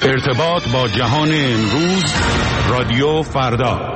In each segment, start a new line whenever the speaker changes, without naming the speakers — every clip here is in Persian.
ارتباط با جهان امروز، رادیو فردا.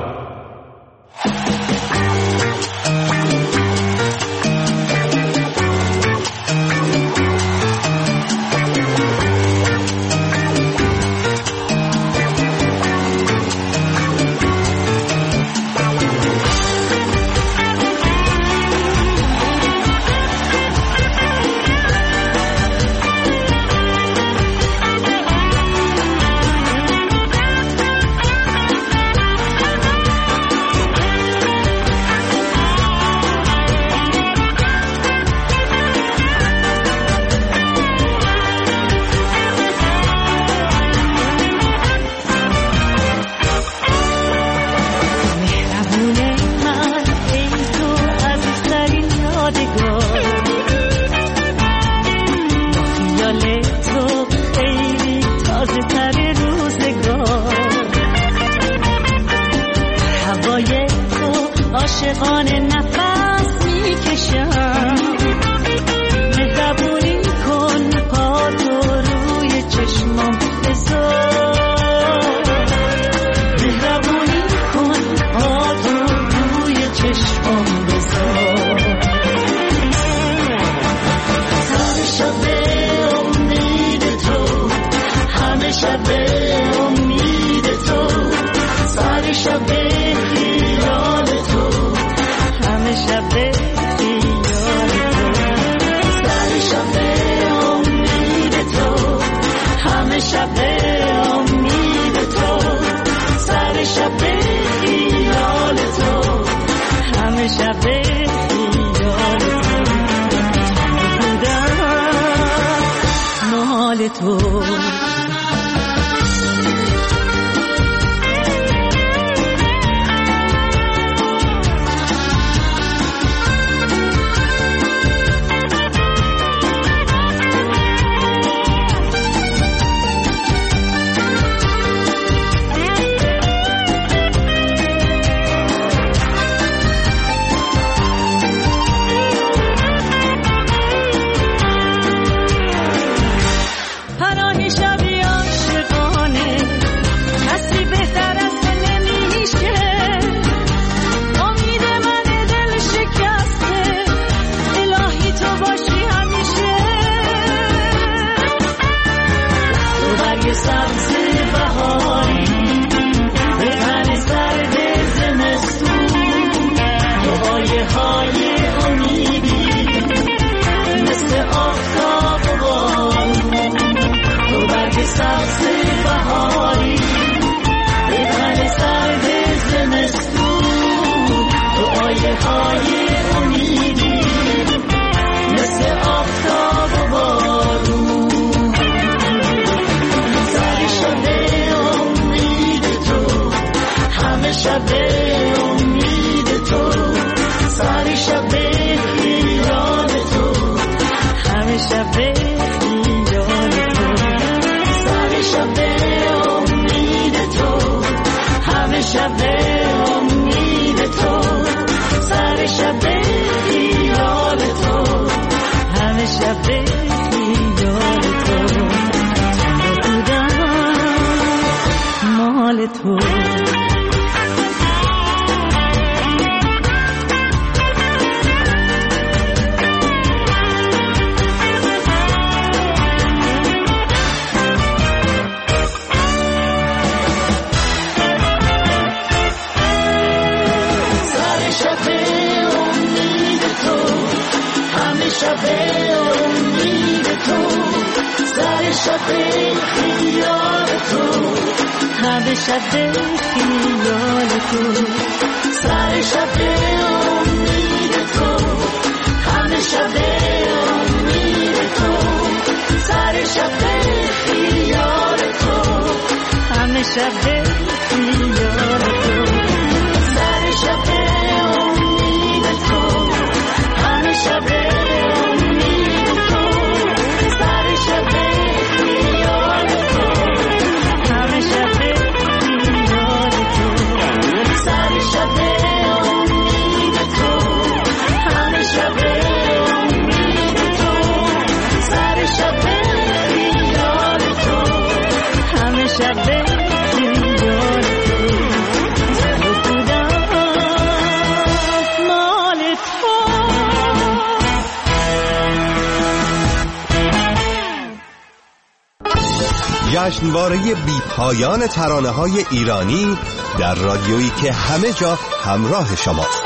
جشنواره بی پایان ترانه‌های ایرانی در رادیویی که همه جا همراه شماست.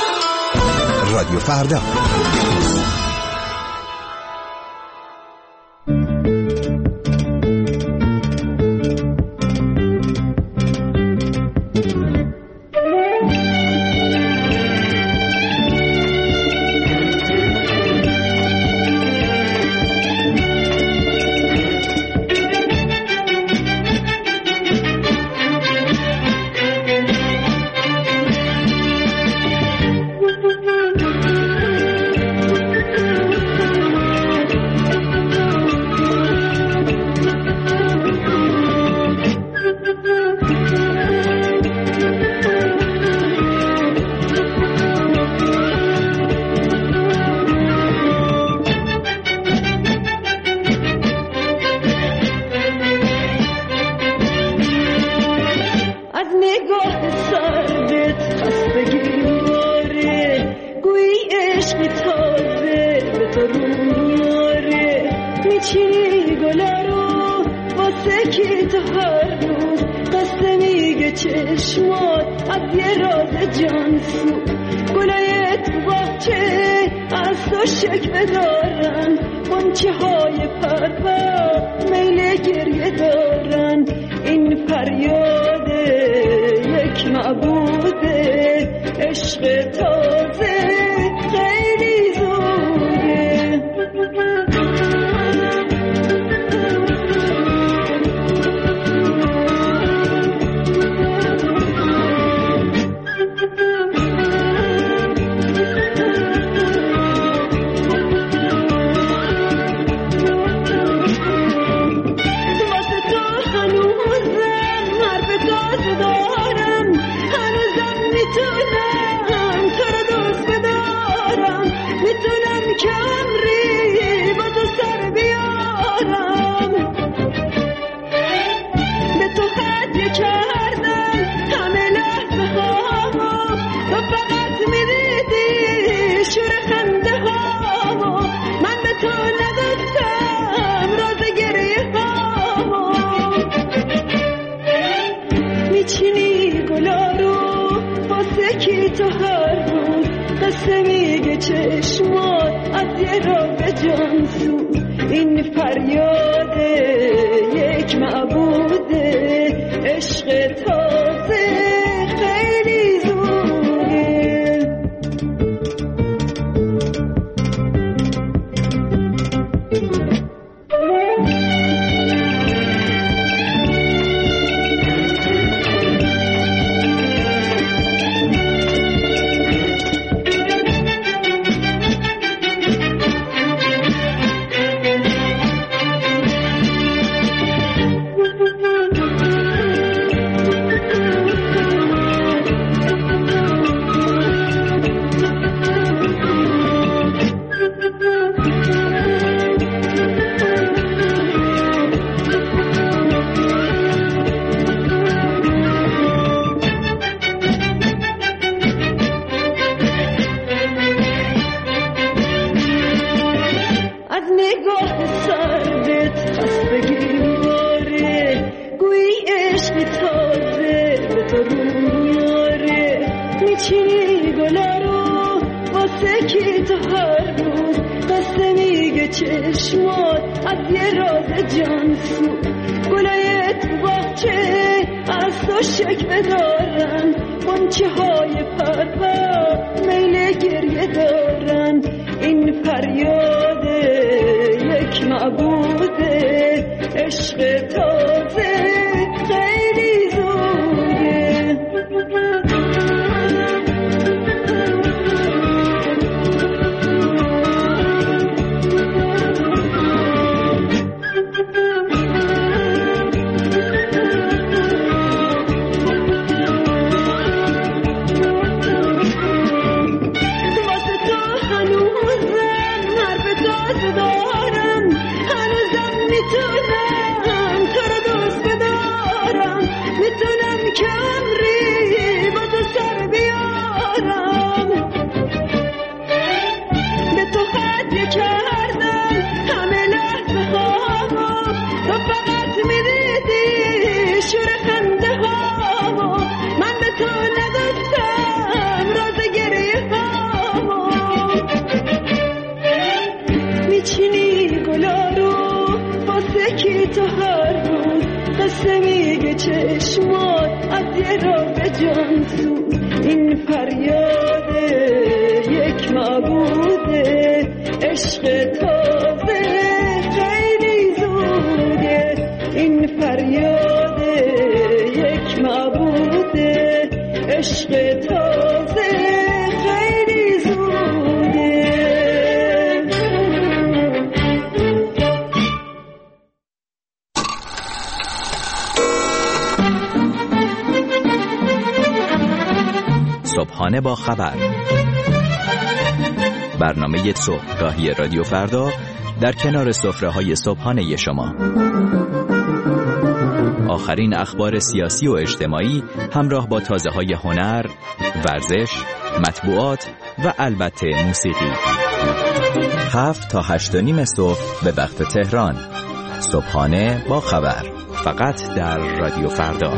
رادیو فردا.
هنوزم میتونم تو رو دوست تو فقط میریدی شور خنده ها، من به تو نگفتم راز گریه ها. میچینی گلا رو واسه کی تو هر روز، قصه میگه چشمات از یه را به جان سوز. این فریاد یک معبوده، عشق تازه خیلی زوده. این فریاد یک معبوده، عشق تازه خیلی زوده.
صبحانه با خبر، برنامه صبحگاهی رادیو فردا در کنار سفره‌های صبحانه شما. آخرین اخبار سیاسی و اجتماعی همراه با تازه‌های هنر، ورزش، مطبوعات و البته موسیقی. 7 تا 8:30 صبح به وقت تهران. صبحانه با خبر، فقط در رادیو فردا.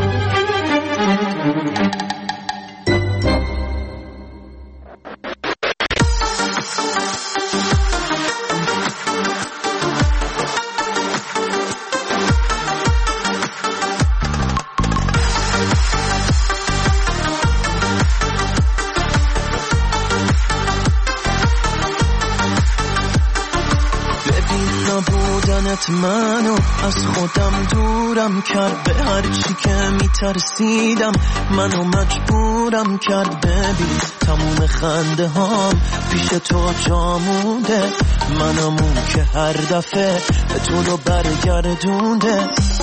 منو از خودم دورم کرد، به هر چی که میترسیدم منو مجبورم کرد. ببین تموم خنده هام پیش تو جامونده، منمون که هر دفعه به تو رو برگردونده.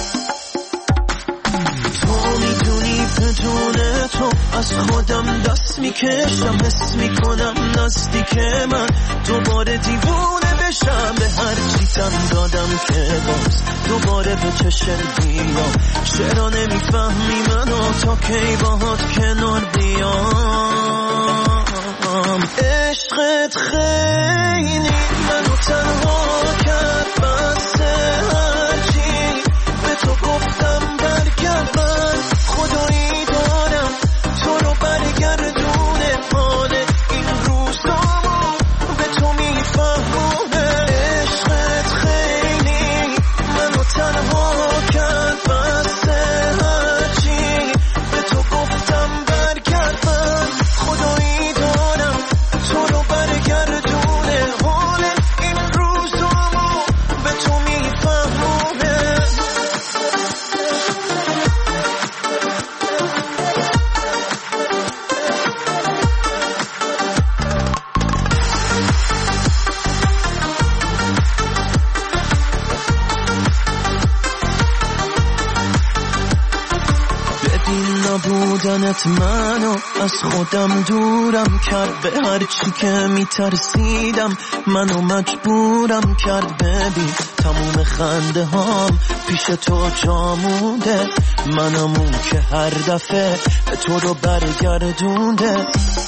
تو میدونی بدون تو از خودم دست میکشم، حس میکنم نزدیک من دوباره دیوونه بشم. به هر چی تن دادم که باز دوباره به چشم بیام. چرا نمیفهمی منو تا کی باهات کنار بیام؟ عشقت خیلی منو تنها کرد، بس هرچی به تو گفتم برگرد. من خدایی دارم تو رو برگردونه، حال این روزامو به تو میفهمونه. عشقت خیلی منو تنها کرد، بس هرچی به تو گفتم برگرد. من خدایی دارم تو رو برگردونه، حال این روزامو به تو میفهمونه. نبودنت منو از خودم دورم کرد، به هر چی که میترسیدم منو مجبورم کرد. ببین تموم خنده هام پیش تو جامونده، منمون که هر دفعه به تو رو برگردونده.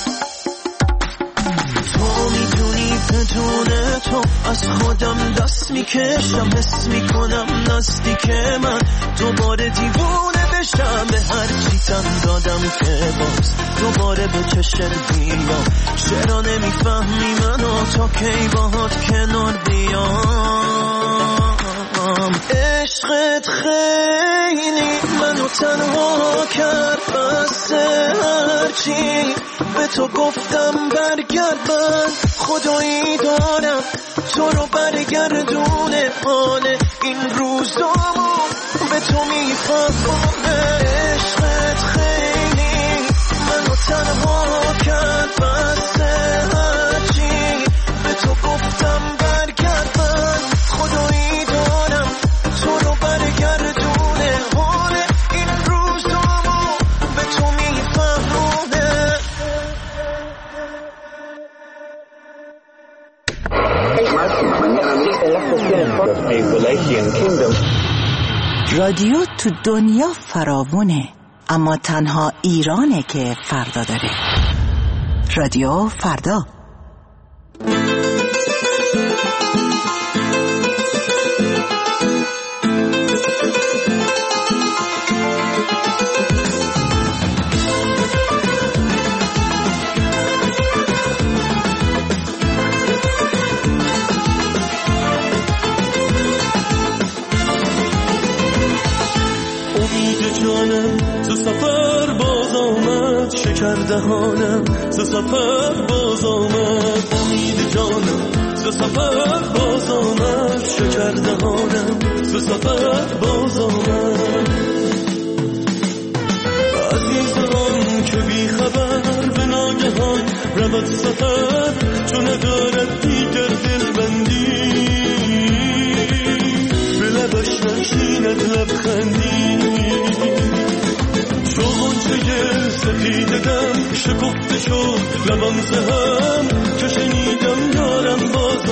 تو میدونی بدون تو از خودم دست میکشم، حس میکنم نزدیک من دوباره دیوونه بشم. به هر چی تن دادم که باز دوباره به چشم بیام. چرا نمیفهمی منو تا کی باهات کنار بیام؟ عشقت خیلی منو تنها کرد، بس هرچی به تو گفتم برگرد. من خدایی دارم تو رو برگردونه، حال این روزامو به تو میفهمونه. عشقت خیلی منو تنها کرد، بس هرچی به تو گفتم برگرد. من خدایی دارم تو رو برگردونه، حال این روزامو به تو میفهمونه.
رادیو تو دنیا فراوونه، اما تنها ایرانه که فردا داره. رادیو فردا.
جانم ز سفر باز آمد، شکر دهانم ز سفر باز آمد، امید جانم ز سفر باز آمد، شکر دهانم ز سفر باز آمد. عزیزان که بی خبر به ناگهان رود سفر، چون ندارد دیگر دلبندی، به لبش نشیند لبخندی. چو غنچه سفید دم شکفته شد لبم ز هم، که شنیدم یارم باز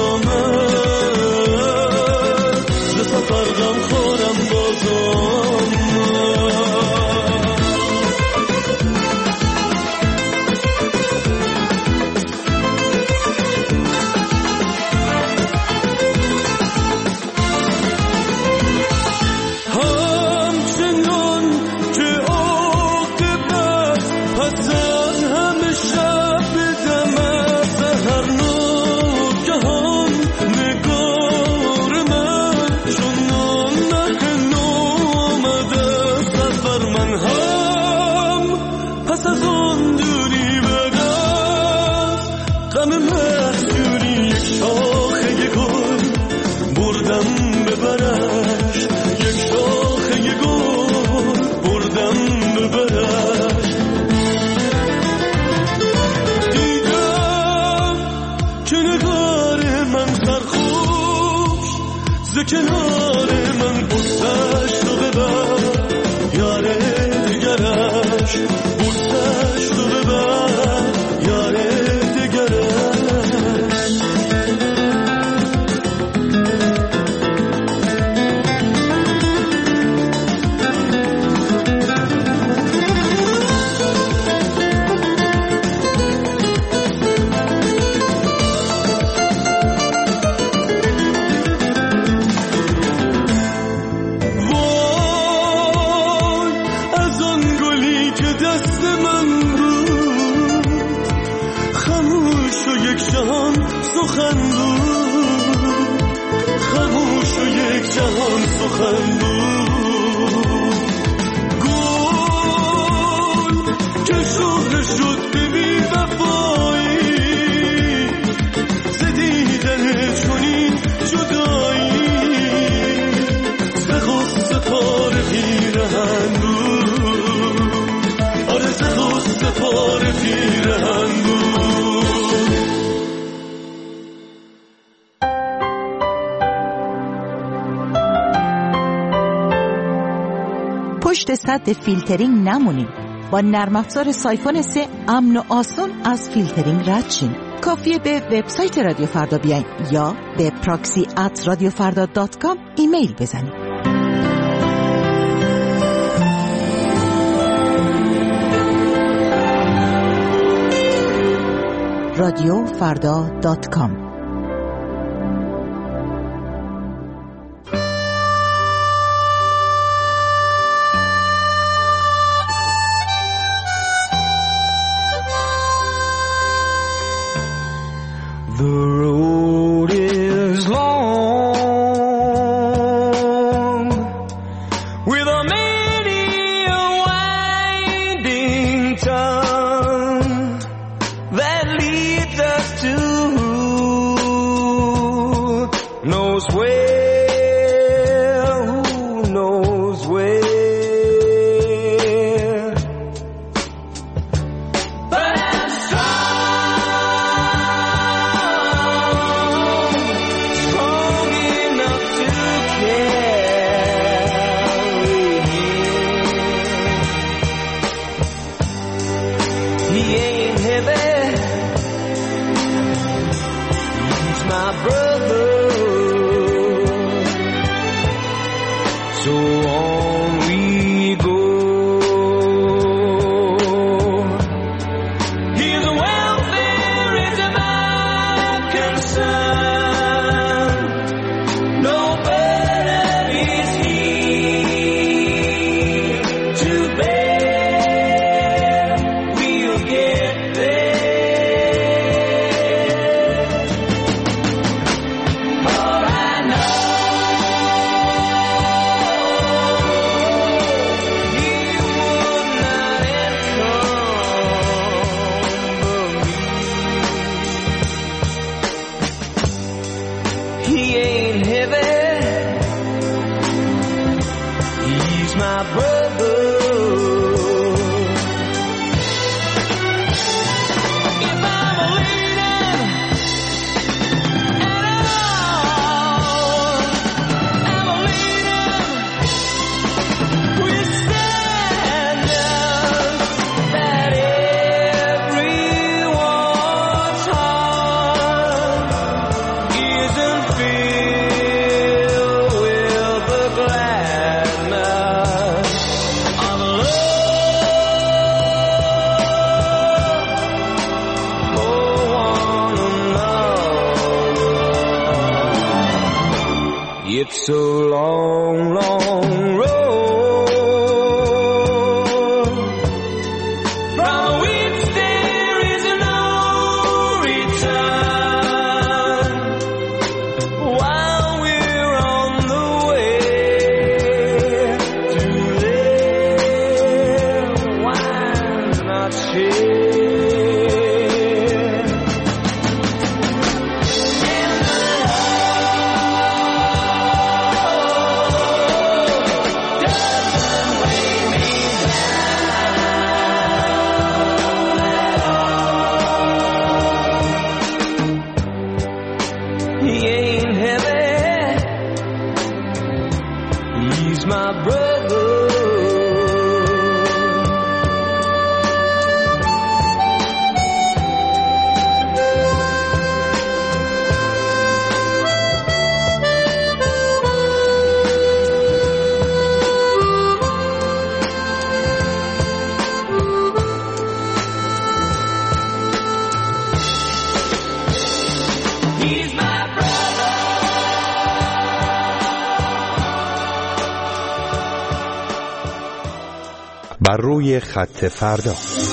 آمد، ز سفر غم خورم باز آمد. کنار من بوسش تو ببر، یار دیگرش بوسش تو ببر، یار دیگرش. خاموش و یک جهان سخن بود، گل که شهر شد به بی وفایی، ز دیدن چنین جدایی، ز غصه پاره پیرهن بود، آره ز غصه پاره پیرهن بود.
پشت سد فیلترینگ نمونید. با نرم افزار سایفون 3 امن و آسون از فیلترینگ رد شین. کافیه به وبسایت رادیو فردا بیاین یا به proxy@radiofarda.com ایمیل بزنید. radiofarda.com
The road is long with a many a winding tongue that leads us to knows where, who knows where. But I'm strong enough to carry you. my brother. If I'm a leader at all, I'm a leader. We stand up that everyone's heart isn't filled with the gladness of love for one another. It's a long, long road from which there is no return. While we're on the way to live, why not share? He ain't heavy, he's my brother. He's my brother.
بر روی خط فردا.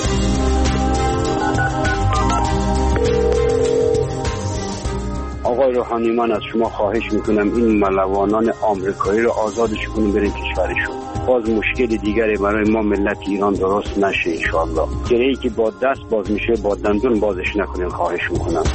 آقای روحانی، من از شما خواهش میکنم این ملوانان آمریکایی رو آزادش کنیم برین کشورشون. باز مشکل دیگری برای ما ملت ایران درست نشه انشاءالله. گرهی که با دست باز میشه با دندون بازش نکنین، خواهش میکنم.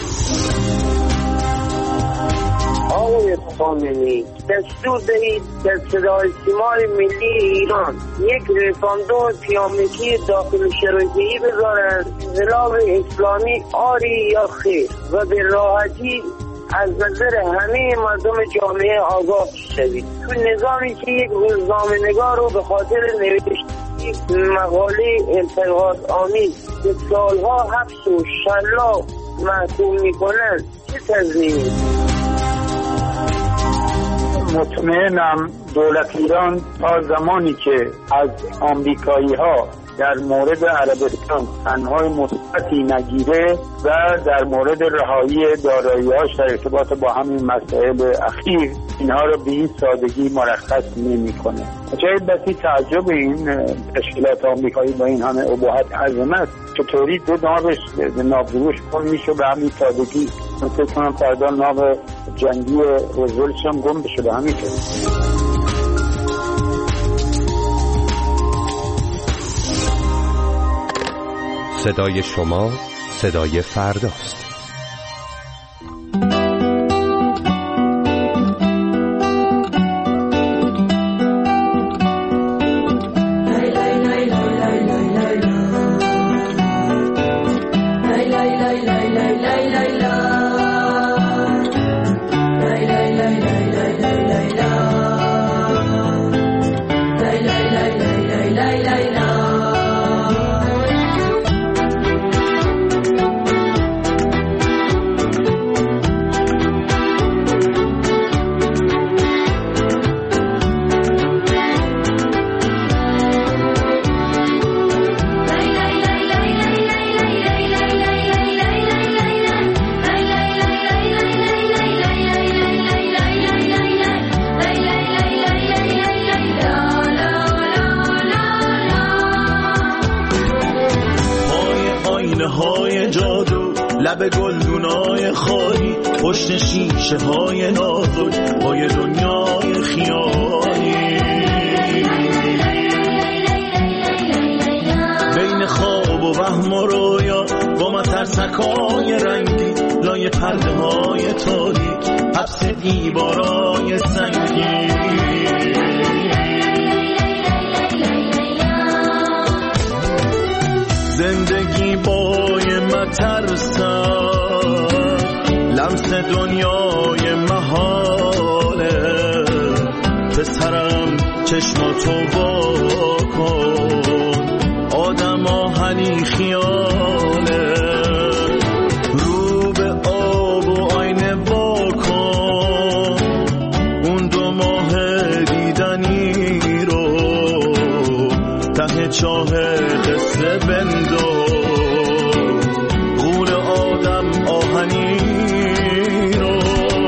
آقای خامنه‌ای، دستور دهید در صدای سیمای ملی ایران یک رفراندوم پیامگی داخل شرایطی بذارند انقلاب اسلامی آری یا خیر و به راحتی از نظر همه مردم جامعه آگاه شوید. تو نظامی که یک روزنامه‌نگار رو به خاطر نوشت مقاله انتقاد آمیز که سالها حبس و شلاق محکوم میکنند چه تضمینی؟
مطمئنم دولت ایران تا زمانی که از آمریکایی ها در مورد عربستان تنهای مثبتی نگیره و در مورد رهایی دارایی‌هاش در ارتباط با همین مسائل اخیر اینها رو به این سادگی مرخص نمی‌کنه. جای بسی تعجب این تشکیلات آمریکایی با این همه اباحت عظمت چطوری دو نابش نابروش کن میشه به همین سادگی. من فکر کنم فردا ناب جنگی روزولتش هم گم بشه به همین طور.
صدای شما صدای فرداست.
لب گلدونای خالی پشت شیشه های نازک پای دنیای خیالی بین خواب و وهم و رویا با مترسکای رنگی لای پرده های تاریک حبس دیوارای سنگی گیبای مترسم، لمس دنیای محاله. پسرم چشماتو وا کن، آدم آهنی خیاله. رو به آب و آینه وا کن، اون 2 ماه دیدنی رو ته چاه قصه بنداز. غول آدم آهنی رو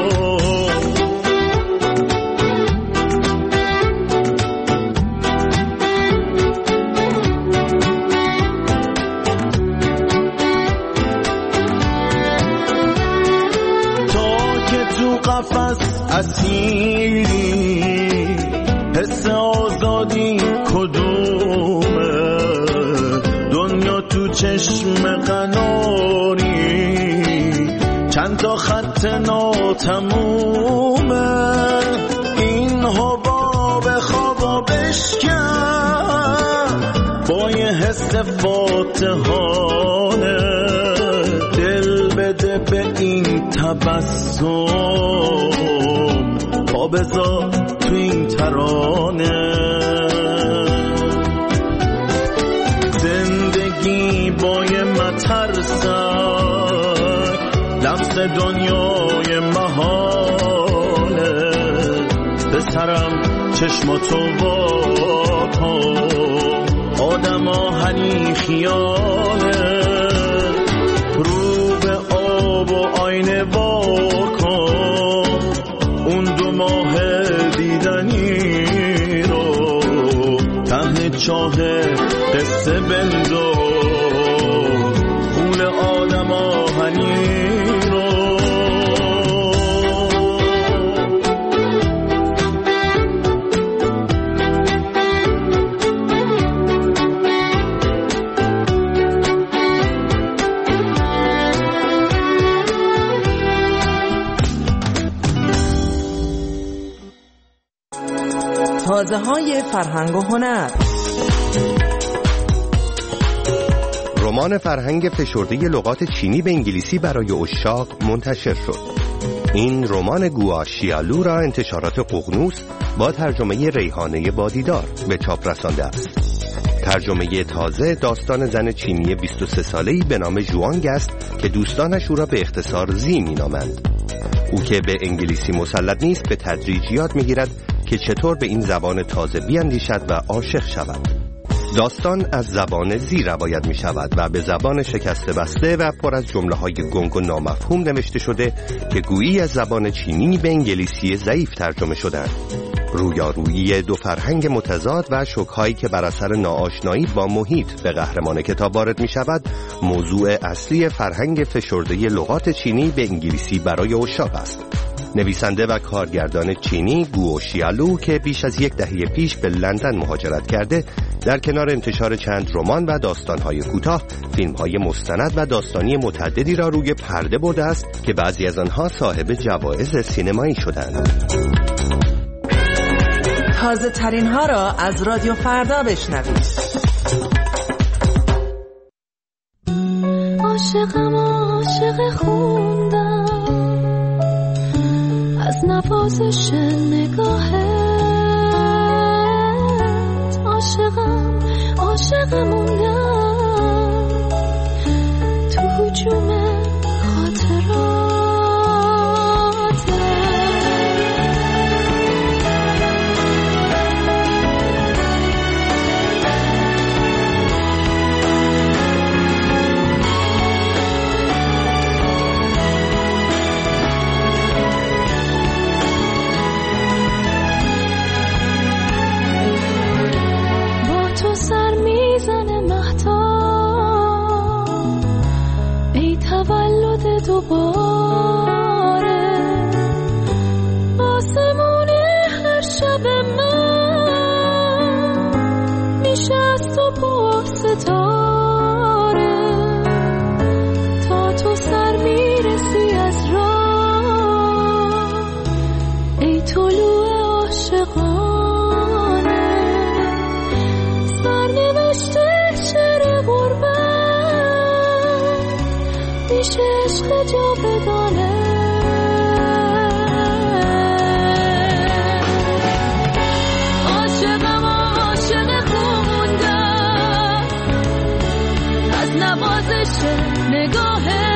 قفس اسیری، حس آزادی کدومه؟ دنیا تو چشم قناری، چند تا خط ناتمومه. این حباب خوابا بشکن با یه حس فاتحانه. دل بده به این تبسم، پا بذار تو این ترانه. زندگی با یه مترسک، لمس دنیای محاله. پسرم چشماتو وا کن، آدم آهنی خیاله. رو به آب و آینه وا کن، اون 2 ماه دیدنی رو ته چاه قصه بنداز. غول آدم آهنی رو
تازه‌های فرهنگ و هنر.
رمان فرهنگ فشرده لغات چینی به انگلیسی برای عشاق منتشر شد. این رمان گوا شیالو را انتشارات ققنوس با ترجمه ریحانه بادیدار به چاپ رسانده است. ترجمه تازه داستان زن چینی 23 ساله‌ای به نام ژوانگ است که دوستانش او را به اختصار زی می‌نامند. او که به انگلیسی مسلط نیست به تدریج یاد می‌گیرد که چطور به این زبان تازه بیاندیشد و عاشق شود. داستان از زبان زی روایت می شود و به زبان شکسته بسته و پر از جمله‌های گنگ و نامفهوم نوشته شده که گویی از زبان چینی به انگلیسی ضعیف ترجمه شدند. رویارویی 2 فرهنگ متضاد و شوک‌هایی که بر اثر ناآشنایی با محیط به قهرمان کتاب وارد می شود موضوع اصلی فرهنگ فشرده لغات چینی به انگلیسی برای عشاق است. نویسنده و کارگردان چینی گوا شیالو که بیش از 10 دهه پیش به لندن مهاجرت کرده، در کنار انتشار چند رمان و داستان‌های کوتاه، فیلم‌های مستند و داستانی متعددی را روی پرده برده است که بعضی از آنها صاحب جوایز سینمایی شدند.
تازه ترین ها را از رادیو فردا بشنوید.
عاشقم عاشق خوندم از نوازش نگاهت. عاشقم عاشق موندم تو هجوم خاطرات. دوباره آسمون هر شب من میشه از تو با ستاره تا تو سر میرسی از راه. ای طلوع عاشقانه سرنوشته شعر غربت میشه عشق جا بدانه. عاشقم عاشق خوندم از نوازش نگاهه.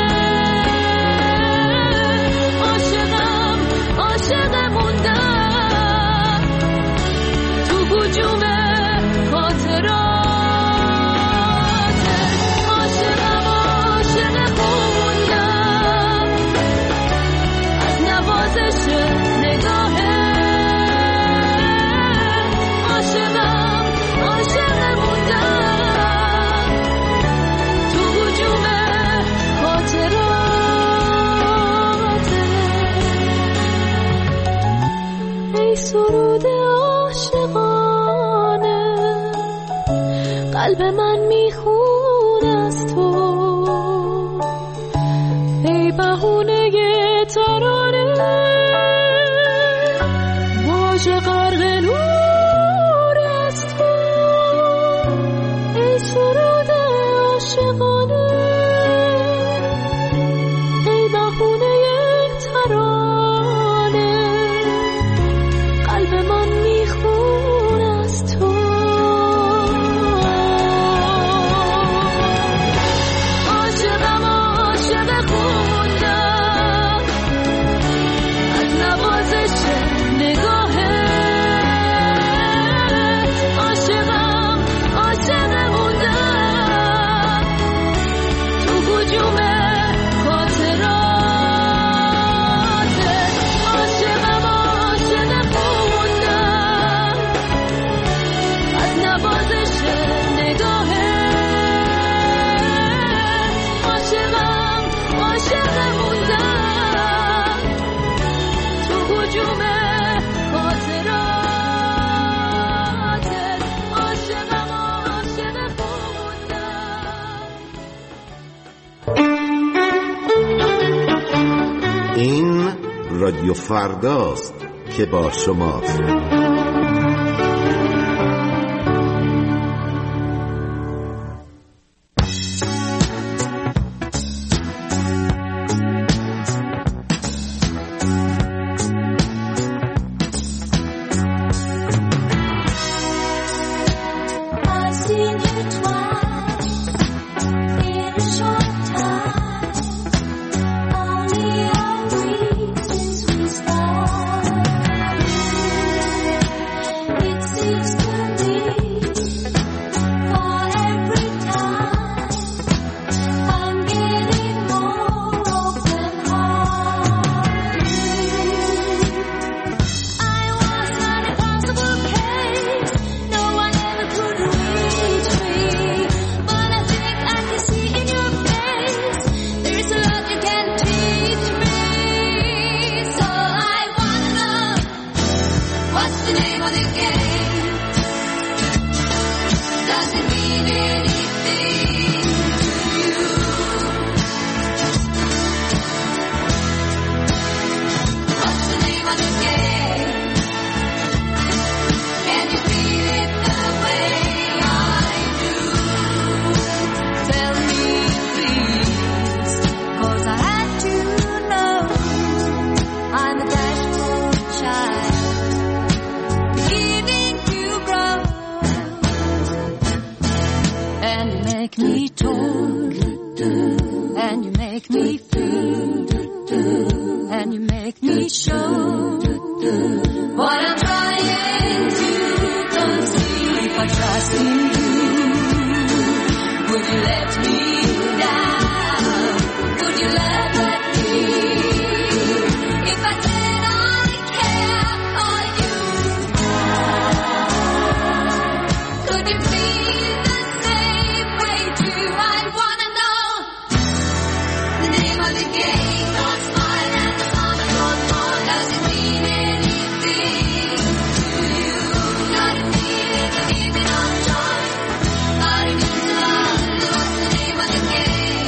عاشقم عاشق موندم تو هجوم خاطرات. عاشقم عاشق خوندم از نوازش نگاهه. عاشقم عاشق موندم تو هجوم خاطرات. ای سرود عاشقانه قلب من میخون از تو. ای بهونه ترانه واژه غرق نور از تو. ای سرود عاشقانه ای بهونه ترانه قلب من میخون از تو. عاشقم عاشق خوندم از نوازش نگاهه. عاشقم عاشق موندم تو هجوم خاطرات. عاشقم عاشق خوندم از نوازش نگاهه. عاشقم عاشق موندم تو هجوم خاطرات. عاشقم عاشق خوندم.
این رادیو فرداست که با شماست.
I've seen you twice in a short time, only a week since we started. It seems to me for every time I'm getting more open-hearted. I was not a possible case, no one ever could reach me, but I think I can see in your face there's a lot you can teach me. So I wanna know, what's the name of the game? Does it mean anything to you? What's the name of the game? Can you feel it the way I do? Tell me please, 'cause I had to know. I'm a bashful child beginning to grow, and you make me talk, and you make me feel, and you make me show what I'm trying to conceal. If I trust in you, would you let me down? Would you let me? If I said I care for you, could you feel the same way too? I wanna know the name of the game. Don't smile and the sun goes on. Does it mean anything to you? Got a feeling you're giving up joy. Got a good love. What's the name of the game?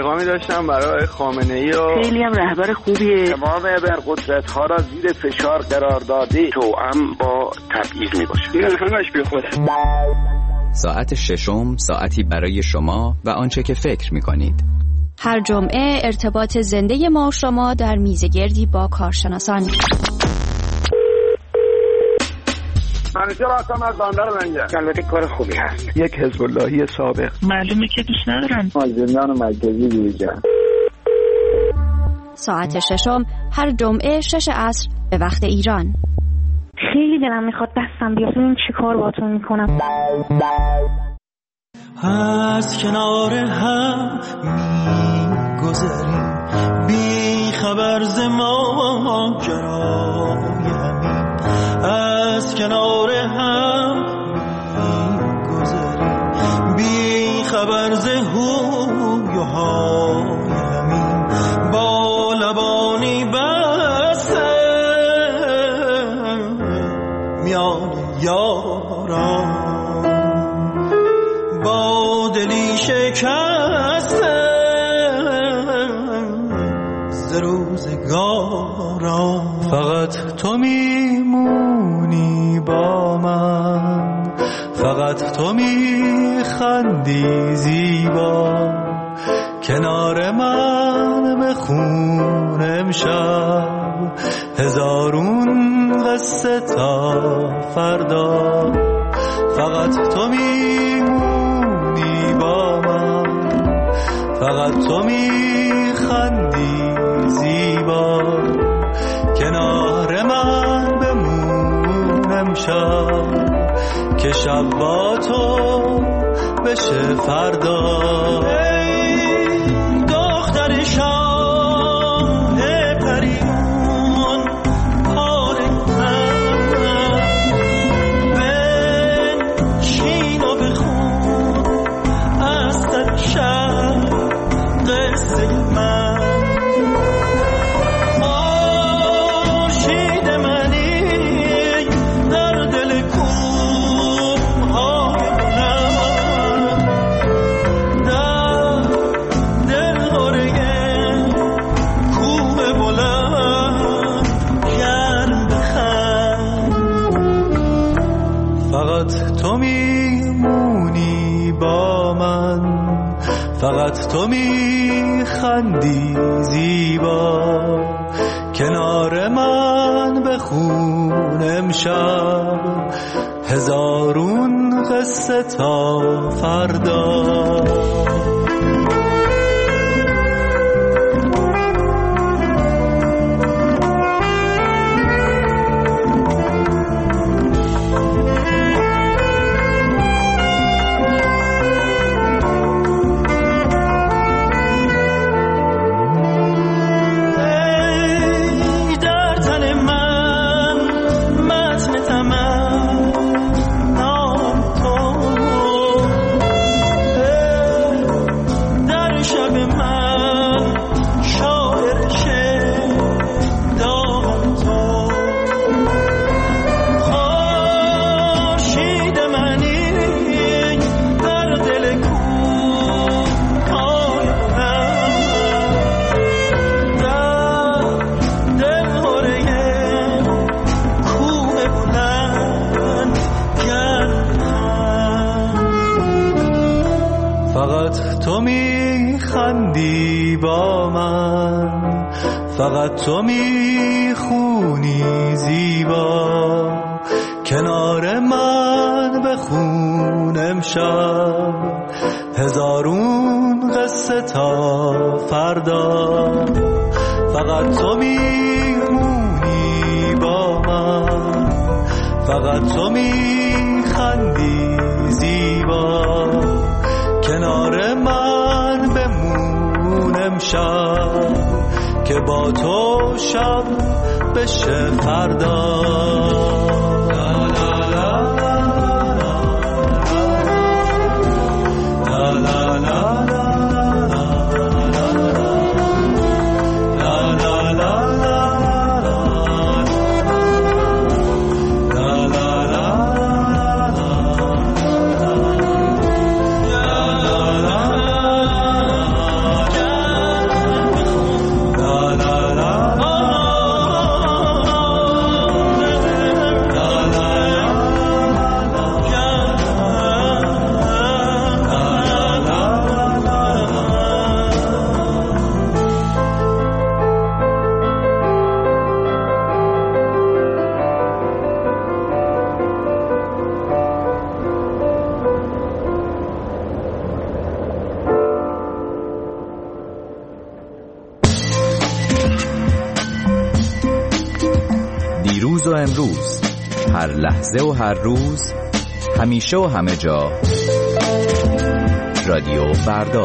پیغامی داشتم برای خامنه‌ای و
خیلی هم رهبر خوبیه.
تمام ابرقدرت‌ها را زیر فشار قرار داده توأم با تبعیض میباشه. این همش بیخوده.
ساعت ششم ساعتی برای شما و آنچه که فکر می‌کنید.
هر جمعه ارتباط زنده ما و شما در میزگردی با کارشناسان.
منیجر هستم از بندر منجر. البته کار خوبی هست.
یک حزب اللهی سابق.
معلومه که دوست ندارن.
از زندان مرکزی بیرون.
ساعت ششم هر جمعه 6 عصر به وقت ایران.
خیلی دلم میخواد دستم بیاد ببینم چی کار باهاتون میکنم.
از کنار هم میگذریم بی خبر ز ماجرای همین. از کنار هم میگذریم بی خبر ز هوی و های همین. با لبانی بسته میان یاران، با دلی شکسته ز روزگاران. فقط تو میمونی با من، فقط تو میخندی زیبا، کنار من بخون امشب هزارون قصه تا فردا. فقط تو میمونی با من، فقط تو میخندی زیبا، کنار من بمون امشب که شب با تو بشه فردا. دختر شاه پریون پاره من، بنشین و بخون از سر شب قصه من. خورشید منی در دل کوه‌های بلند، در دلهره کوه بلند گرم بخند. فقط تو میمونی با من، فقط تو میخندی زیبا، کنار من بخون امشب هزارون قصه تا فردا. فقط تو میخونی زیبا، کنار من بخون امشب هزارون قصه تا فردا. فقط تو میمونی با من، فقط تو میخندی زیبا، کنار من بمون امشب که با تو شب بشه فردا.
و امروز، هر لحظه و هر روز، همیشه و همه جا. رادیو فردا.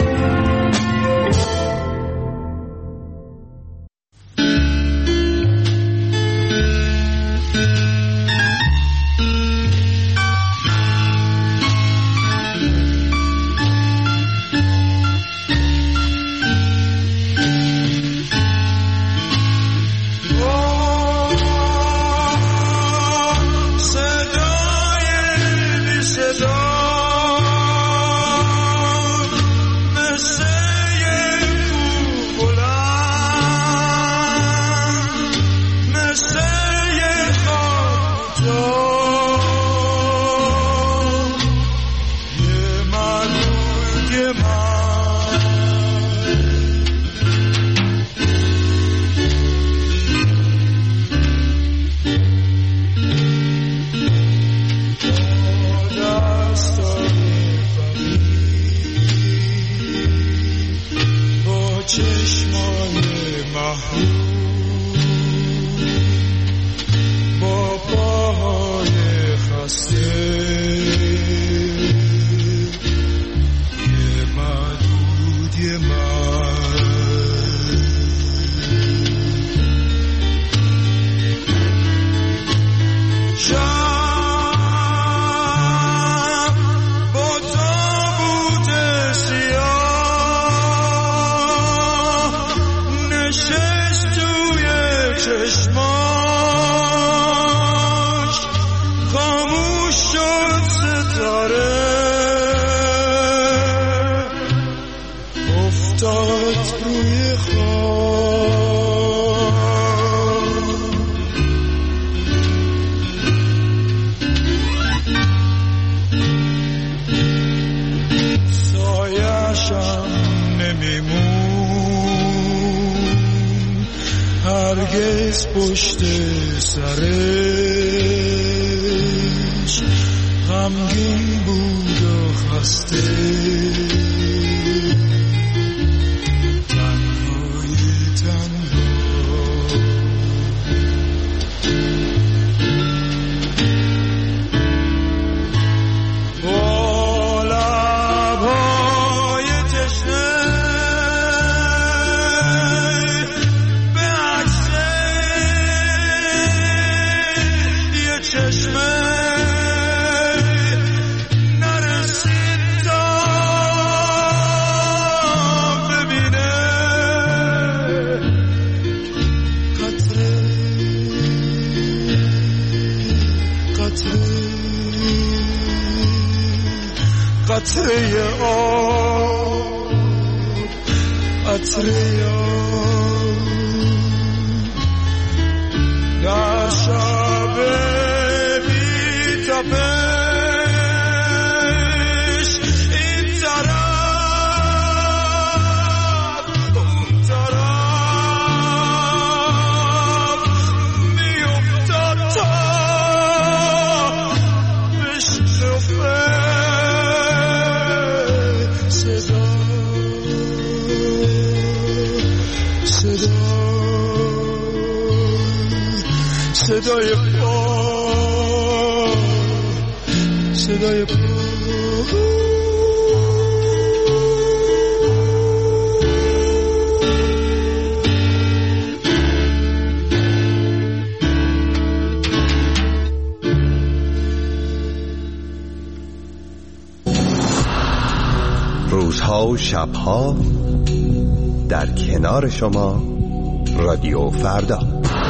پشت سرش غمگین بود و خسته، تنهای تنها با لبهای تشنه چشمه نرسید تا ببینه قطره قطره قطره آب قطره آب در شب تپش این طرف اون طرف میافتاد تا بشنفه صدای صدای
روزها و شبها در کنار شما رادیو فردا.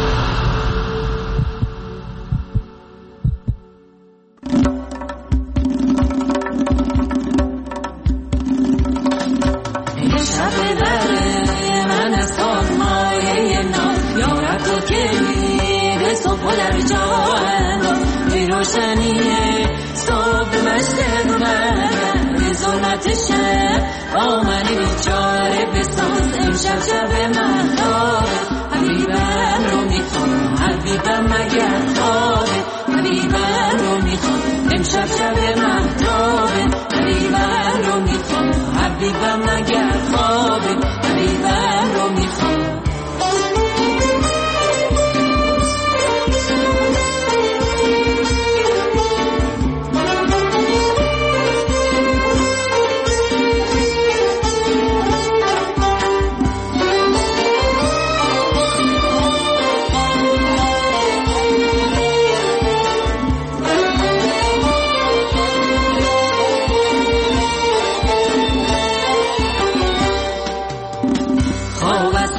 آمنی بیچاره بساز امشب شب محتاب حبیبم رو میخوام حبیبم مگر خوابه حبیبم رو میخوام امشب شب محتابه حبیبم رو میخوام حبیبم مگر خوابه حبیبم رو میخوام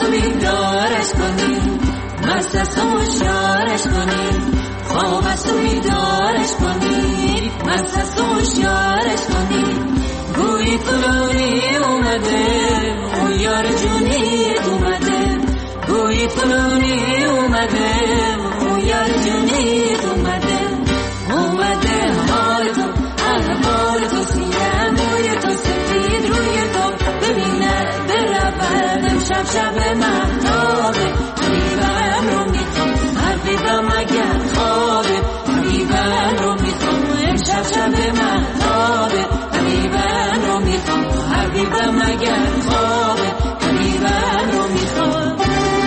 و بیدارش کنیم، مست است و هوشیارش کنیم، خواب است و بیدارش کنیم، مست است و هوشیارش کنیم. گویی فلانی اومده، اون یار جونیت اومده، گویی فلانی اومده، اون یار جونیت اومده. اومده حال تو، احوال تو، سیاه موی تو، سفید روی تو، ببینه برود امشب شب مهتابه. حبیبم رو میخوام، حبیبم اگر خوابه، حبیبم رو میخوام امشب شب مهتابه. حبیبم رو میخوام، حبیبم اگر خوابه، حبیبم رو میخوام.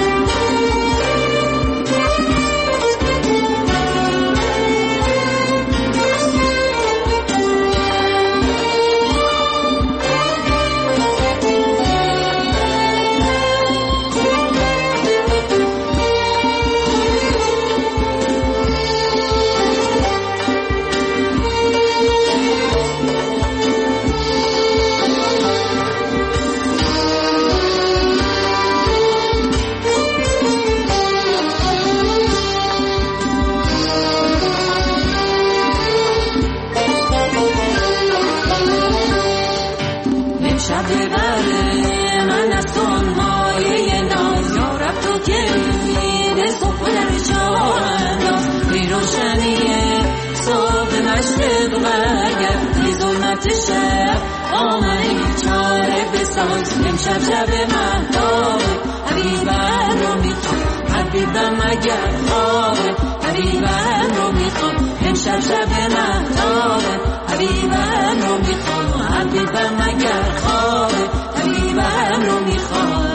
امشب شب مهتابه، حبیبم رو میخوام، حبیبم اگر خوابه، حبیبم رو میخوام امشب شب مهتابه. حبیبم رو میخوام، حبیبم اگر خوابه، حبیبم رو میخوام.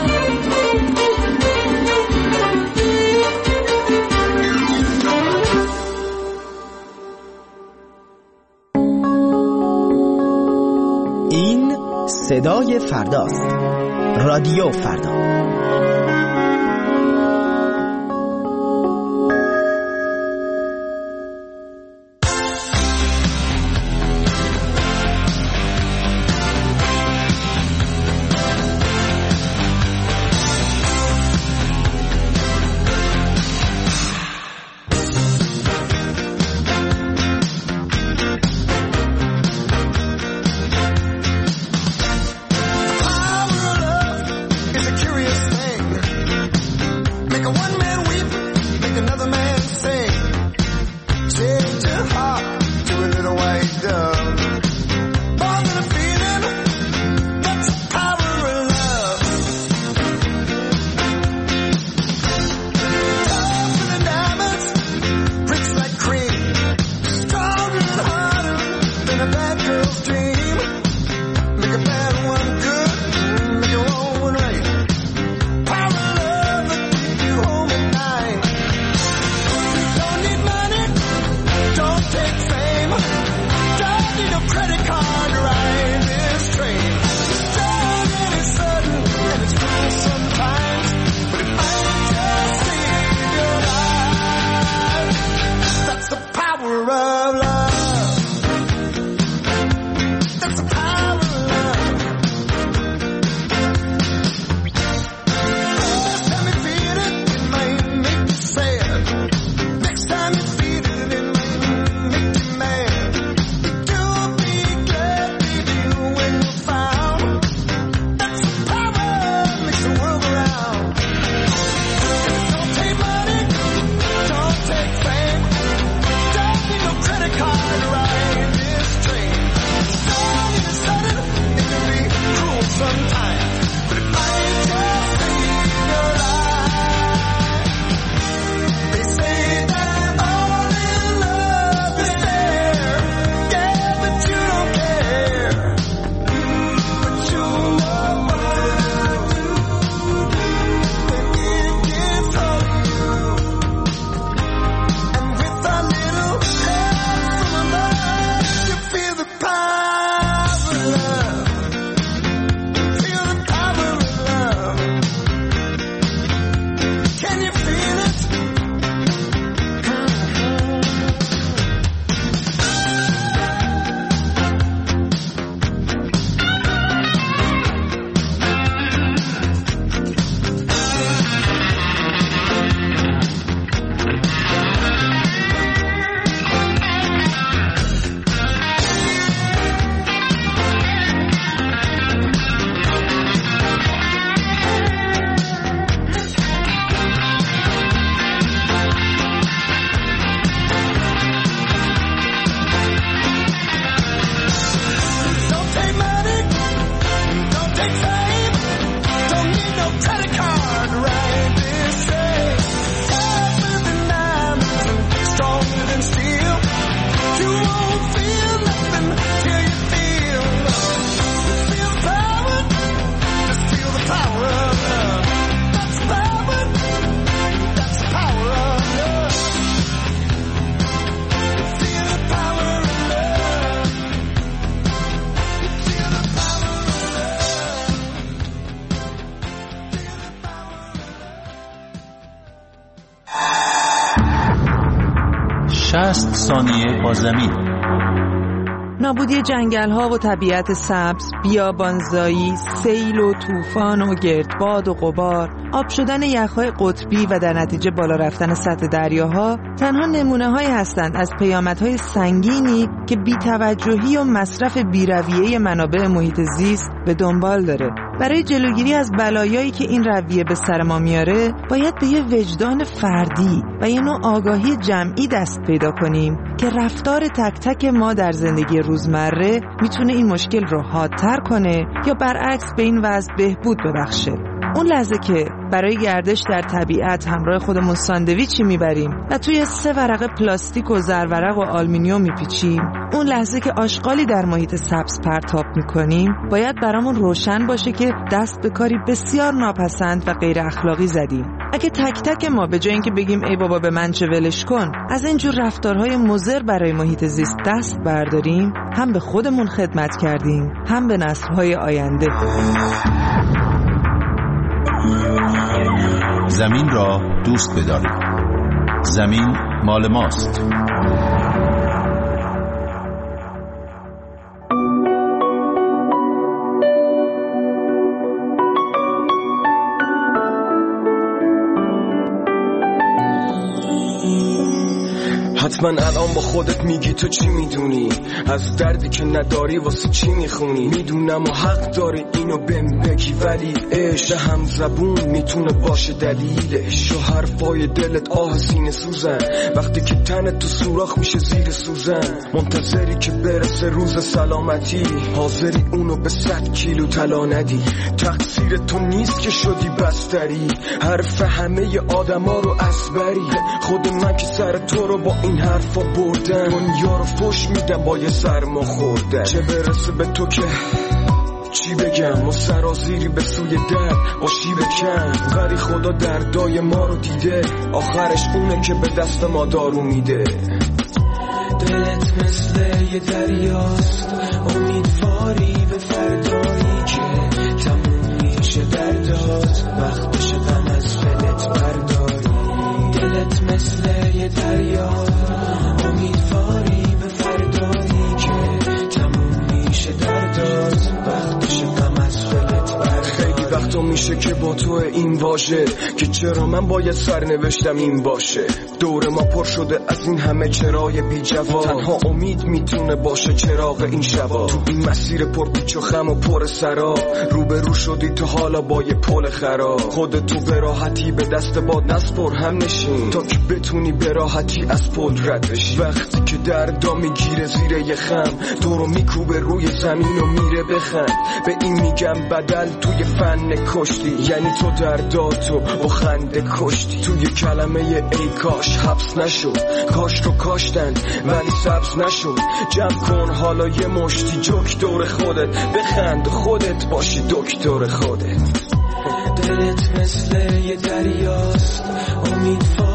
این صدای فرداست. رادیو فردا.
Curious
60 ثانیه با زمین.
نابودی جنگل‌ها و طبیعت سبز، بیابانزایی، سیل و طوفان و گردباد و غبار، آب شدن یخ‌های قطبی و در نتیجه بالا رفتن سطح دریاها تنها نمونه‌هایی هستند از پیامدهای سنگینی که بی‌توجهی و مصرف بی‌رویه منابع محیط زیست به دنبال داره. برای جلوگیری از بلایایی که این رویه به سر ما میاره، باید به یه وجدان فردی و یه نوع آگاهی جمعی دست پیدا کنیم که رفتار تک تک ما در زندگی روزمره میتونه این مشکل رو حادتر کنه یا برعکس به این وضع بهبود ببخشه. اون لحظه که برای گردش در طبیعت همراه خودمون ساندویچی میبریم و توی 3 ورقه پلاستیک و زرورق و آلومینیوم میپیچیم، اون لحظه که آشغالی در محیط سبز پرتاب میکنیم، باید برامون روشن باشه که دست به کاری بسیار ناپسند و غیر اخلاقی زدیم. اگه تک تک ما به جای اینکه بگیم ای بابا به من چه ولش کن، از اینجور رفتارهای مضر برای محیط زیست دست برداریم، هم به خودمون خدمت کردیم، هم به نسل‌های آینده.
زمین را دوست بدارید. زمین مال ماست.
حتما الان با خودت میگی تو چی میدونی از دردی که نداری واسه چی میخونی. میدونم و حق داری اینو بهم بگی، ولی عشق هم زبون میتونه باشه دلیلش. و حرفای دلت آه سینه سوزن وقتی که تنت تو سوراخ میشه زیر سوزن. منتظری که برسه روز سلامتی، حاضری اونو به 100 کیلو طلا ندی. تقصیر تو نیست که شدی بستری، حرف همه آدما رو اسبری. خود من که سر تو رو با این حرفا بردم، دنیا رو فش میدم با یه سرما خوردن. چه برسه به تو که چی بگم، و سرازیری به سوی در با شیب کم. غری خدا دردای ما رو دیده، آخرش اونه که به دست ما دارو میده.
دلت مثل یه دریاست، امیدواری به فردایی که تموم میشه دردات، وقتش غم از دلت برداری. دلت مثل یه دریاست، امیدواری به فردایی که تموم میشه دردات، وقتش غم از دلت برداری. خیلی وقتا میشه که با تو این واژه که چرا من باید سرنوشتم این باشه. دور ما پر شده از این همه چرای بی جواب، تنها امید میتونه باشه چراغ این شبا. تو این مسیر پر پیچ و خم و پر سرا، روبرو شدی تو حالا با یه پل خراب. خودتو به راحتی به دست باد نسپر، هم نشین تا که بتونی به راحتی از پل رد بشی. وقتی که دردا میگیره زیر یه خم، تو رو میکوبه روی زمین و میره بخند. به این میگم بدل توی فن کشتی، یعنی تو درداتو با خنده کشتی. توی کلمه ای کاش حبس نشد، کاش رو کاشتن ولی سبز نشد. جمع کن حالا یه مشتی جوک دور خودت، بخند خودت باشی دکتر خودت. دلت مثل یه دریاست، امیدوار